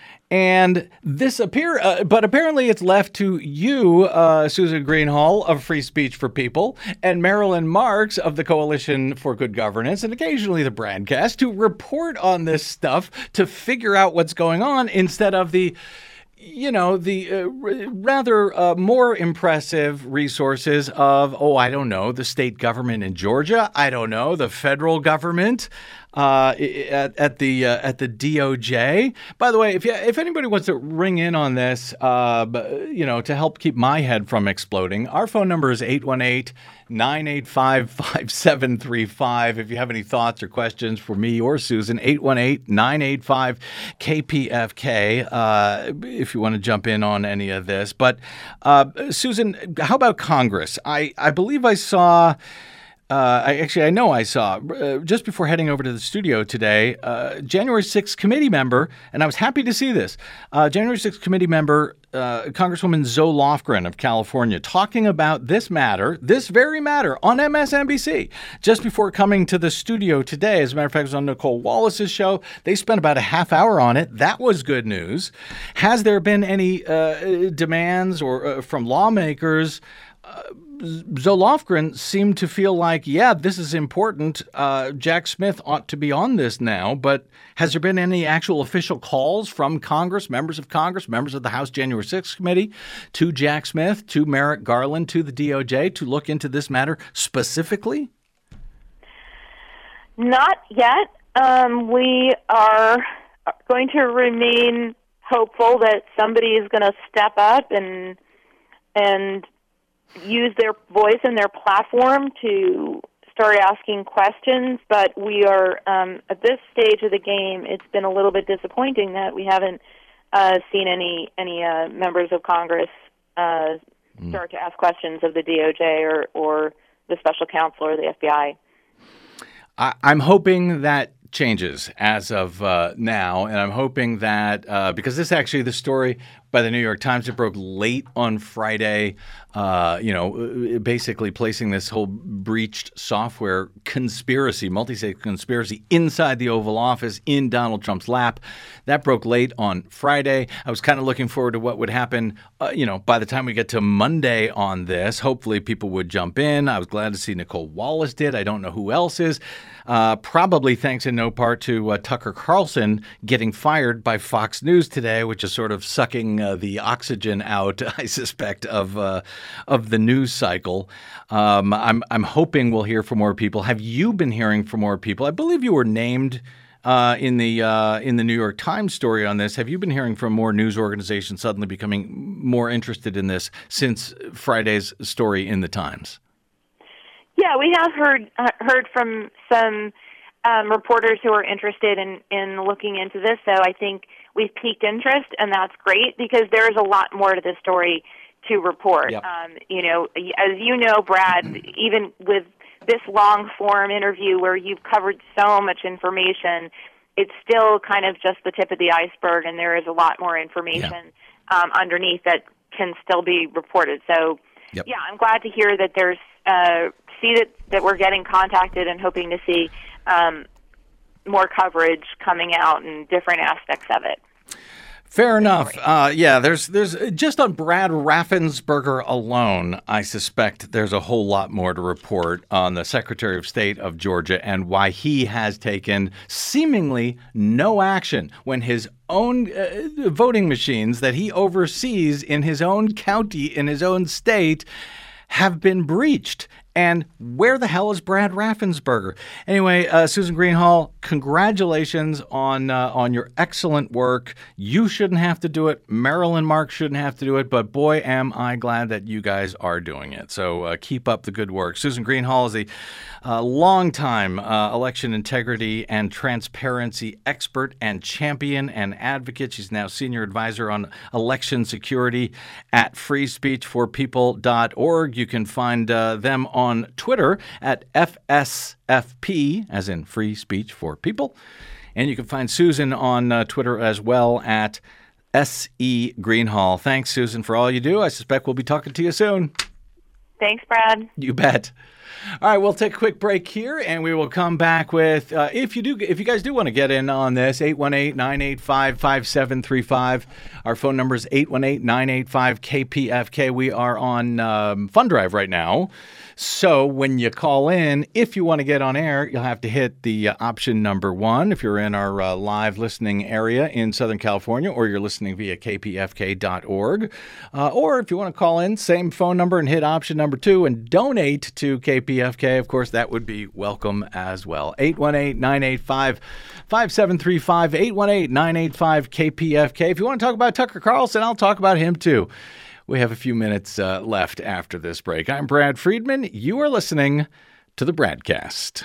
And this appear, uh, but apparently it's left to you, uh, Susan Greenhalgh of Free Speech for People, and Marilyn Marks of the Coalition for Good Governance, and occasionally the Bradcast, to report on this stuff, to figure out what's going on, instead of the, you know, the uh, r- rather uh, more impressive resources of, oh, I don't know, the state government in Georgia, I don't know, the federal government. Uh, at, at the uh, at the D O J. By the way, if you, if anybody wants to ring in on this, uh, you know, to help keep my head from exploding, our phone number is eight one eight, nine eight five, five seven three five. If you have any thoughts or questions for me or Susan, eight one eight, nine eight five, K P F K, uh, if you want to jump in on any of this. But uh, Susan, how about Congress? I, I believe I saw... Uh, I, actually, I know I saw, uh, just before heading over to the studio today, uh, January sixth committee member, and I was happy to see this, uh, January sixth committee member, uh, Congresswoman Zoe Lofgren of California, talking about this matter, this very matter, on M S N B C, just before coming to the studio today. As a matter of fact, it was on Nicole Wallace's show. They spent about a half hour on it. That was good news. Has there been any uh, demands or uh, from lawmakers? Uh, Zoe Lofgren seemed to feel like, yeah, this is important. Uh, Jack Smith ought to be on this now. But has there been any actual official calls from Congress, members of Congress, members of the House January sixth committee, to Jack Smith, to Merrick Garland, to the D O J to look into this matter specifically? Not yet. Um, we are going to remain hopeful that somebody is going to step up and and use their voice and their platform to start asking questions, but we are, um, at this stage of the game, it's been a little bit disappointing that we haven't uh, seen any any uh, members of Congress uh, mm. start to ask questions of the D O J or, or the special counsel or the F B I. I, I'm hoping that changes as of uh, now, and I'm hoping that, uh, because this actually, the story by the New York Times. It broke late on Friday, uh, you know, basically placing this whole breached software conspiracy, multi-state conspiracy inside the Oval Office in Donald Trump's lap. That broke late on Friday. I was kind of looking forward to what would happen, uh, you know, by the time we get to Monday on this. Hopefully people would jump in. I was glad to see Nicole Wallace did. I don't know who else is. Uh, probably thanks in no part to uh, Tucker Carlson getting fired by Fox News today, which is sort of sucking uh, the oxygen out, I suspect, of uh, of the news cycle. Um, I'm I'm hoping we'll hear from more people. Have you been hearing from more people? I believe you were named uh, in the uh, in the New York Times story on this. Have you been hearing from more news organizations suddenly becoming more interested in this since Friday's story in the Times? Yeah, we have heard uh, heard from some um, reporters who are interested in, in looking into this. So I think we've piqued interest, and that's great because there is a lot more to this story to report. Yep. Um, you know, as you know, Brad, even with this long form interview where you've covered so much information, it's still kind of just the tip of the iceberg, and there is a lot more information yeah. um, underneath that can still be reported. So, yep. yeah, I'm glad to hear that there's uh, see that, that we're getting contacted and hoping to see um, more coverage coming out and different aspects of it. Fair enough. Uh, yeah, there's there's just on Brad Raffensperger alone, I suspect there's a whole lot more to report on the Secretary of State of Georgia and why he has taken seemingly no action when his own uh, voting machines that he oversees in his own county, in his own state, have been breached. And where the hell is Brad Raffensperger? Anyway, uh, Susan Greenhalgh, congratulations on uh, on your excellent work. You shouldn't have to do it. Marilyn Mark shouldn't have to do it. But boy, am I glad that you guys are doing it. So uh, keep up the good work. Susan Greenhalgh is a uh, longtime uh, election integrity and transparency expert and champion and advocate. She's now senior advisor on election security at free speech for people dot org. You can find uh, them on on Twitter at F S F P, as in Free Speech for People. And you can find Susan on uh, Twitter as well at S E Greenhalgh. Thanks, Susan, for all you do. I suspect we'll be talking to you soon. Thanks, Brad. You bet. All right, we'll take a quick break here, and we will come back with, uh, if you do, if you guys do want to get in on this, eight one eight, nine eight five, five seven three five. Our phone number is eight one eight, nine eight five, K P F K. We are on um, FunDrive right now. So when you call in, if you want to get on air, you'll have to hit the uh, option number one if you're in our uh, live listening area in Southern California, or you're listening via K P F K dot org. Uh, or if you want to call in, same phone number and hit option number two and donate to K P F K. Of course, that would be welcome as well. eight one eight, nine eight five, five seven three five, eight one eight, nine eight five, K P F K. If you want to talk about Tucker Carlson, I'll talk about him too. We have a few minutes uh, left after this break. I'm Brad Friedman. You are listening to the Bradcast.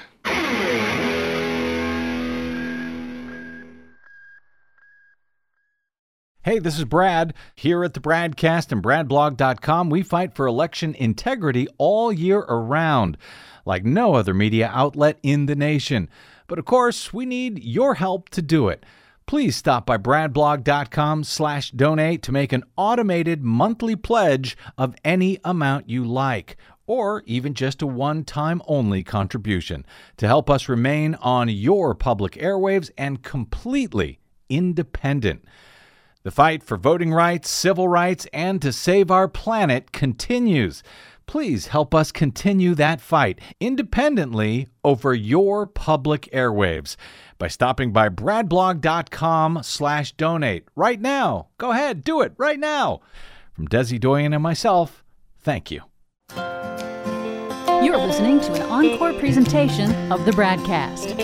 Hey, this is Brad. Here at the Bradcast and brad blog dot com, we fight for election integrity all year around, like no other media outlet in the nation. But of course, we need your help to do it. Please stop by brad blog dot com slash donate to make an automated monthly pledge of any amount you like, or even just a one-time only contribution to help us remain on your public airwaves and completely independent. The fight for voting rights, civil rights, and to save our planet continues. Please help us continue that fight independently over your public airwaves by stopping by brad blog dot com slash donate right now. Go ahead, do it right now. From Desi Doyen and myself, thank you. You're listening to an encore presentation of the Bradcast.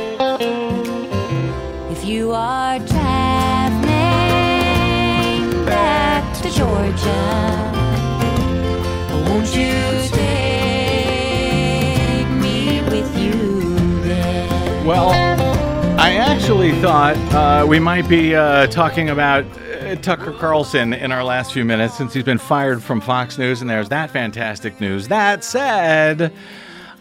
If you are traveling back to Georgia, won't you take me with you then? Well, I actually thought uh, we might be uh, talking about uh, Tucker Carlson in our last few minutes since he's been fired from Fox News, and there's that fantastic news. That said,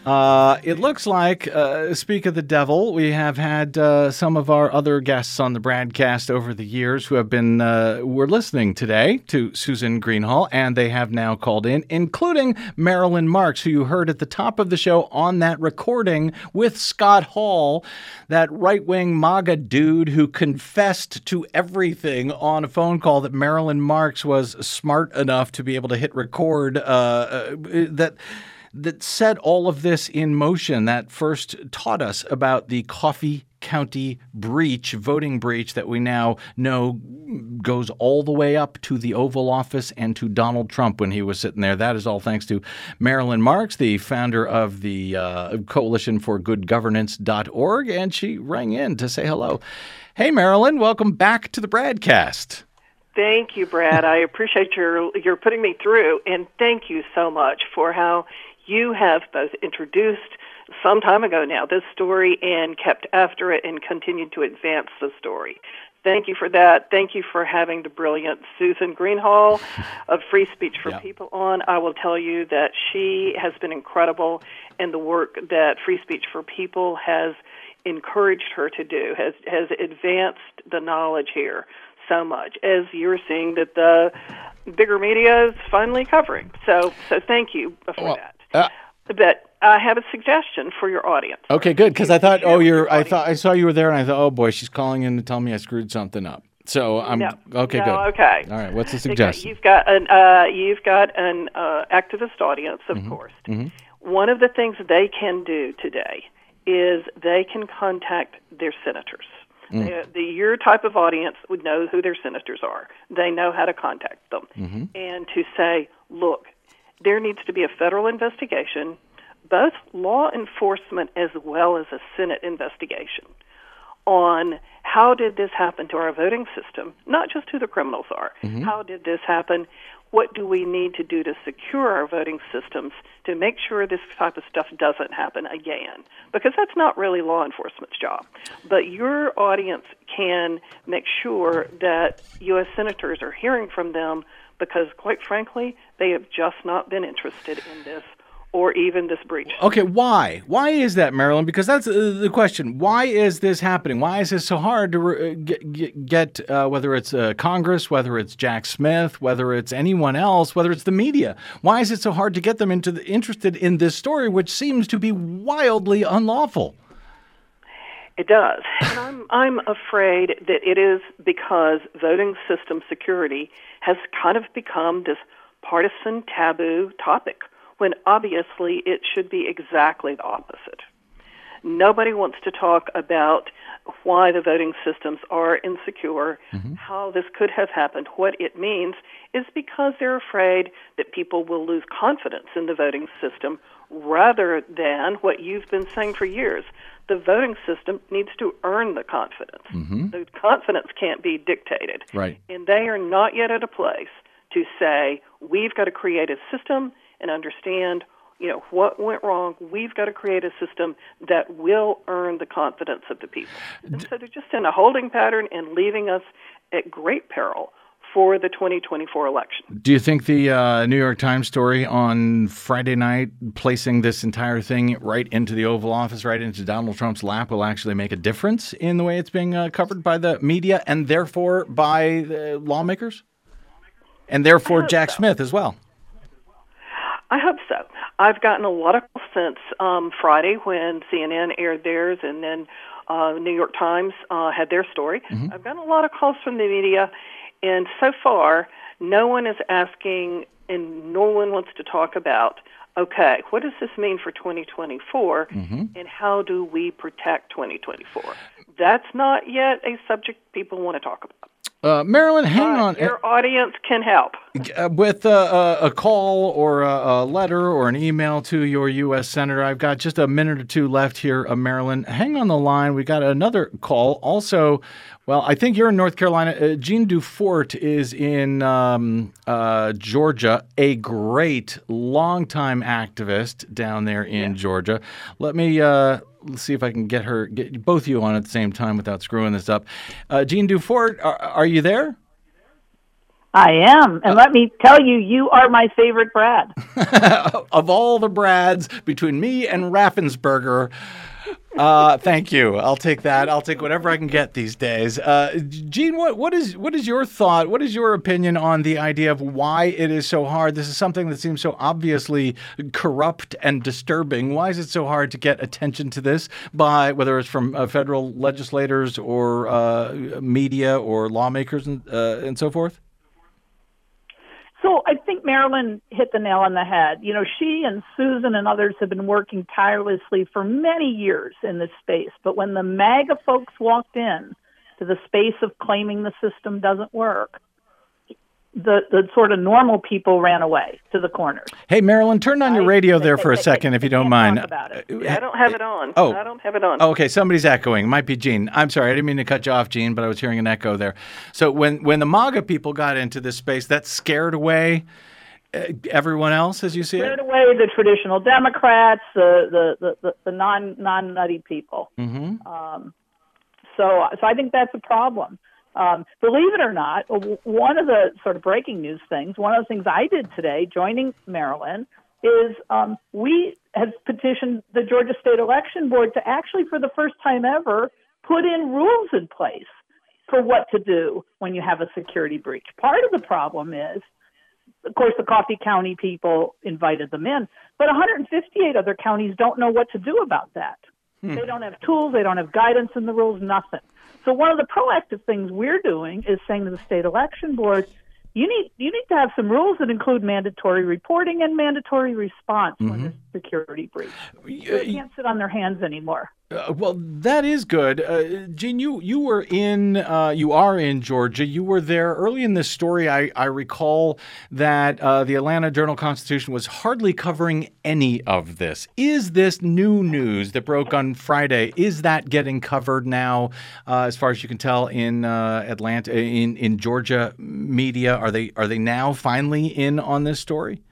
Uh, it looks like, uh, speak of the devil, we have had uh, some of our other guests on the broadcast over the years who have been, uh, were listening today to Susan Greenhalgh, and they have now called in, including Marilyn Marks, who you heard at the top of the show on that recording with Scott Hall, that right-wing MAGA dude who confessed to everything on a phone call that Marilyn Marks was smart enough to be able to hit record, uh, uh, that... that set all of this in motion, that first taught us about the Coffee County breach, voting breach that we now know goes all the way up to the Oval Office and to Donald Trump when he was sitting there. That is all thanks to Marilyn Marks, the founder of the uh, Coalition for Good Governance dot org, and she rang in to say hello. Hey, Marilyn, welcome back to the broadcast. Thank you, Brad. I appreciate your your putting me through, and thank you so much for how you have both introduced some time ago now this story and kept after it and continued to advance the story. Thank you for that. Thank you for having the brilliant Susan Greenhalgh of Free Speech for yeah. People on. I will tell you that she has been incredible in the work that Free Speech for People has encouraged her to do, has, has advanced the knowledge here so much, as you're seeing that the bigger media is finally covering. So, so thank you for well, that. Uh, but I have a suggestion for your audience. Okay, good, because I thought, oh, you're. I thought I saw you were there, and I thought, oh boy, she's calling in to tell me I screwed something up. So I'm no, okay. No, good. Okay. All right. What's the suggestion? You've got an uh, you've got an uh, activist audience, of mm-hmm. course. Mm-hmm. One of the things they can do today is they can contact their senators. Mm. They, the, your type of audience would know who their senators are. They know how to contact them. Mm-hmm. And to say, look, there needs to be a federal investigation, both law enforcement as well as a Senate investigation, on how did this happen to our voting system, not just who the criminals are. Mm-hmm. How did this happen? What do we need to do to secure our voting systems to make sure this type of stuff doesn't happen again? Because that's not really law enforcement's job. But your audience can make sure that U S senators are hearing from them because, quite frankly, they have just not been interested in this or even this breach. Okay, why? Why is that, Marilyn? Because that's uh, the question. Why is this happening? Why is this so hard to re- get, get uh, whether it's uh, Congress, whether it's Jack Smith, whether it's anyone else, whether it's the media? Why is it so hard to get them into the, interested in this story, which seems to be wildly unlawful? It does. And I'm, I'm afraid that it is because voting system security has kind of become this partisan taboo topic, when obviously it should be exactly the opposite. Nobody wants to talk about why the voting systems are insecure, mm-hmm. how this could have happened. What it means is because they're afraid that people will lose confidence in the voting system rather than what you've been saying for years. The voting system needs to earn the confidence. Mm-hmm. The confidence can't be dictated. Right. And they are not yet at a place to say, we've got to create a system and understand, you know, what went wrong. We've got to create a system that will earn the confidence of the people. And so they're just in a holding pattern and leaving us at great peril for the twenty twenty-four election. Do you think the uh, New York Times story on Friday night, placing this entire thing right into the Oval Office, right into Donald Trump's lap, will actually make a difference in the way it's being uh, covered by the media and therefore by the lawmakers? And therefore Jack so. Smith as well? I hope so. I've gotten a lot of calls since um, Friday when C N N aired theirs and then uh, New York Times uh, had their story. Mm-hmm. I've gotten a lot of calls from the media, and so far, no one is asking and no one wants to talk about, okay, what does this mean for twenty twenty-four, mm-hmm. and how do we protect twenty twenty-four? That's not yet a subject people want to talk about. Uh, Marilyn, hang uh, on. Your audience can help. Uh, with uh, a call or a, a letter or an email to your U S Senator. I've got just a minute or two left here, uh, Marilyn. Hang on the line. We got another call. Also, well, I think you're in North Carolina. Uh, Jean Dufort is in um, uh, Georgia, a great longtime activist down there in yeah. Georgia. Let me... Uh, Let's see if I can get her, get both of you on at the same time without screwing this up. Uh, Jean Dufort, are, are you there? I am. And let me tell you, you are my favorite Brad. Of all the Brads between me and Raffensperger, uh, thank you. I'll take that. I'll take whatever I can get these days. Uh, Gene, what, what is what is your thought? What is your opinion on the idea of why it is so hard? This is something that seems so obviously corrupt and disturbing. Why is it so hard to get attention to this by, whether it's from uh, federal legislators or uh, media or lawmakers and, uh, and so forth? So I think Marilyn hit the nail on the head. You know, she and Susan and others have been working tirelessly for many years in this space. But when the MAGA folks walked in to the space of claiming the system doesn't work, the, the sort of normal people ran away to the corners. Hey, Marilyn, turn on your radio there for a second, if you don't mind. About it. Yeah, I don't have it on. Oh. I don't have it on. Oh, okay, somebody's echoing. It might be Gene. I'm sorry, I didn't mean to cut you off, Gene, but I was hearing an echo there. So when, when the MAGA people got into this space, that scared away uh, everyone else, as you see scared it? away the traditional Democrats, the the, the, the, the non, non-nutty people. Mm-hmm. Um, so, so I think that's a problem. Um, believe it or not, one of the sort of breaking news things, one of the things I did today, joining Marilyn, is um, we have petitioned the Georgia State Election Board to actually, for the first time ever, put in rules in place for what to do when you have a security breach. Part of the problem is, of course, the Coffee County people invited them in, but one hundred fifty-eight other counties don't know what to do about that. Hmm. They don't have tools, they don't have guidance in the rules, nothing. So one of the proactive things we're doing is saying to the state election board, you need you need to have some rules that include mandatory reporting and mandatory response mm-hmm. when there's a security breach. They can't sit on their hands anymore. Uh, well, that is good. Uh, Gene, you, you were in, uh, you are in Georgia. You were there early in this story. I, I recall that uh, the Atlanta Journal-Constitution was hardly covering any of this. Is this new news that broke on Friday, is that getting covered now, uh, as far as you can tell, in uh, Atlanta, in, in Georgia media? Are they, are they now finally in on this story?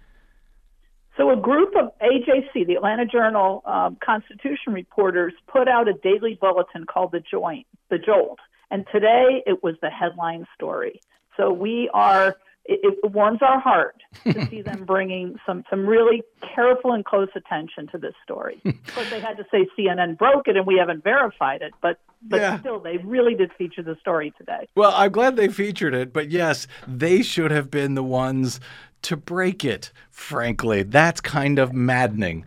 So a group of A J C, the Atlanta Journal um, Constitution reporters, put out a daily bulletin called The Joint, The Jolt. And today it was the headline story. So we are, it, it warms our heart to see them bringing some, some really careful and close attention to this story. Of course, they had to say C N N broke it and we haven't verified it, but But yeah. still, they really did feature the story today. Well, I'm glad they featured it, but yes, they should have been the ones to break it, frankly. That's kind of maddening.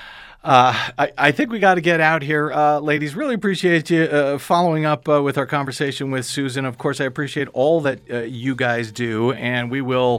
Uh, I, I think we got to get out here, uh, ladies. Really appreciate you uh, following up uh, with our conversation with Susan. Of course, I appreciate all that uh, you guys do, and we will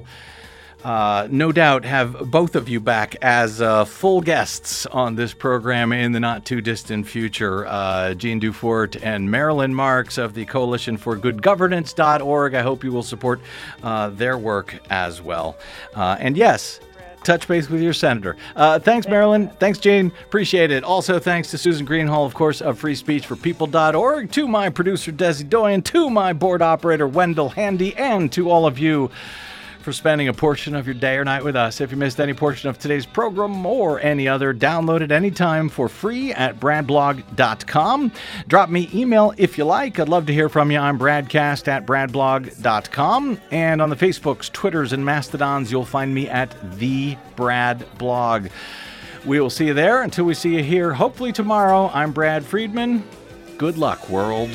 Uh, no doubt have both of you back as uh, full guests on this program in the not-too-distant future. Uh, Gene Dufort and Marilyn Marks of the Coalition for Good Governance dot org. I hope you will support uh, their work as well. Uh, and yes, touch base with your senator. Uh, thanks, Marilyn. Thanks, Gene. Appreciate it. Also, thanks to Susan Greenhalgh, of course, of free speech for people dot org, to my producer, Desi Doyen, to my board operator, Wendell Handy, and to all of you for spending a portion of your day or night with us. If you missed any portion of today's program or any other, download it anytime for free at brad blog dot com. Drop me email if you like. I'd love to hear from you. I'm bradcast at brad blog dot com. And on the Facebooks, Twitters, and Mastodons, you'll find me at The Brad Blog. We will see you there. Until we see you here, hopefully tomorrow, I'm Brad Friedman. Good luck, world.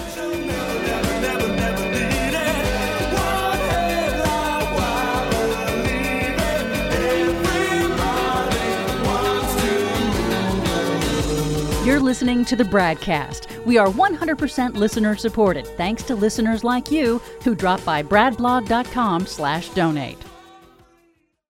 You're listening to the Bradcast. We are one hundred percent listener supported, thanks to listeners like you who drop by brad blog dot com slash donate.